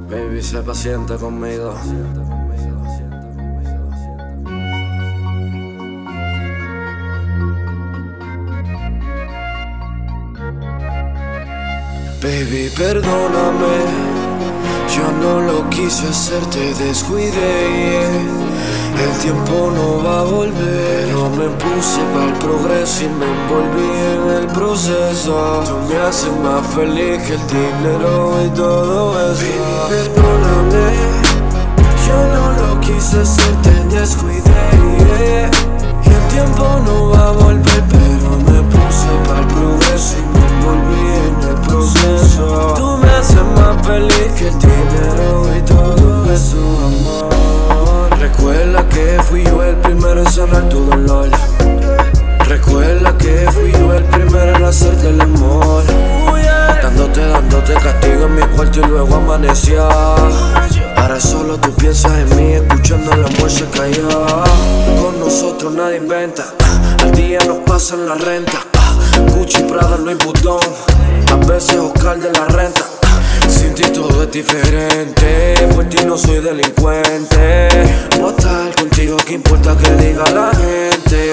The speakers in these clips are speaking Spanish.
Baby, sé paciente conmigo. Baby, perdóname, yo no lo quise hacer, te descuidé. El tiempo no va a volver. No me puse pa'l progreso y me envolví en el proceso. Tú me haces más feliz que el dinero y todo eso. Baby, perdóname, yo no lo quise hacer, te descuidé. Y el tiempo no va a volver, pero me puse pa'l progreso y me envolví en el proceso. Tú me haces más feliz que el dinero y todo eso, amor. Recuerda que fui yo el primero en sanar tu dolor. Recuerda que fui yo el primero en hacerte el amor. Dándote castigo en mi cuarto y luego amanecía. Ahora solo tú piensas en mí, escuchando el amor se cayó. Con nosotros nadie inventa, al día nos pasan la renta. Gucci, Prada, Louis Vuitton, a veces Oscar de la renta. Sin ti todo es diferente, por ti no soy delincuente. Voy a estar contigo, que importa que diga la gente.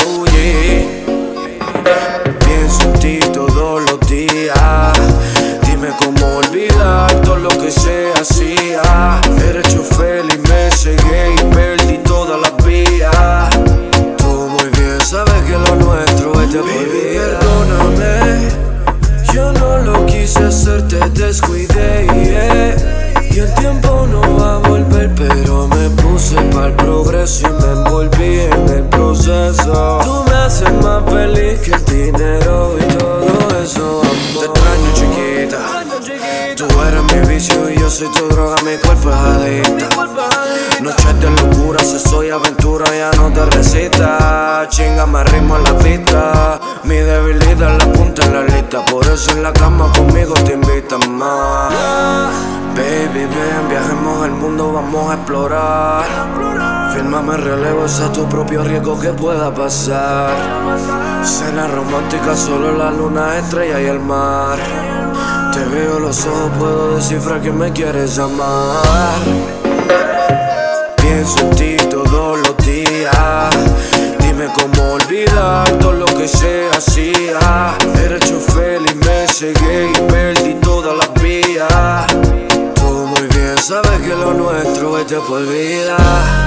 Pienso en ti todos los días. Dime cómo olvidar todo lo que se hacía. Eres chofer y me cegué y perdí todas las vías. Tú muy bien sabes que lo nuestro es de por vida. Perdóname, yo no lo quise hacer, te descuidé. Y el tiempo no va a volver, pero me puse pa'l progreso y me envolví en el proceso. Tú me haces más feliz que el dinero y todo eso, amor. Te extraño, chiquita, tú eres mi vicio y yo soy tu droga, mi cuerpo es adicta. Noches de locura, sexo y aventura, ya no te resistas. Chingame ritmo en la pista, mi debilidad la punta en la lista. Por eso en la cama conmigo te invitan más. Baby, ven, viajemos al mundo, vamos a explorar. Fírmame relevo, es a tu propio riesgo que pueda pasar. Cena romántica, solo la luna, estrella y el mar. Te veo los ojos, puedo descifrar que me quieres amar. Pienso en ti todos los días. Dime cómo olvidar todo lo que se hacía. Eres chofer y me cegué y perdí todas las vías. Tú muy bien sabes que lo nuestro es de por vida.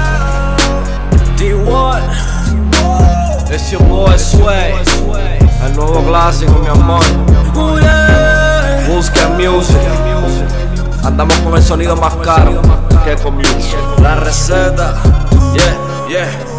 D1, it's your boy Sway. El nuevo clásico, mi amor. Busca Music. Andamos con el sonido más caro que con Music. La receta, yeah, yeah.